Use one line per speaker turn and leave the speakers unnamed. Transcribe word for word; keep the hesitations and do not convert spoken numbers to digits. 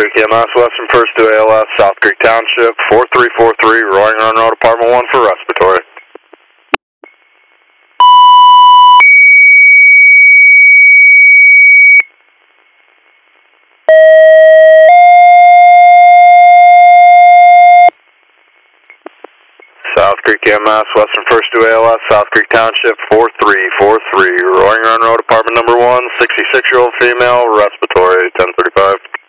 Creek E M S, Western First to A L S, South Creek Township, four three four three, Roaring Run Road, Apartment one for respiratory. South Creek E M S, Western First to A L S, South Creek Township, four three four three, Roaring Run Road, Apartment number one, sixty-six-year-old female, respiratory, ten thirty-five.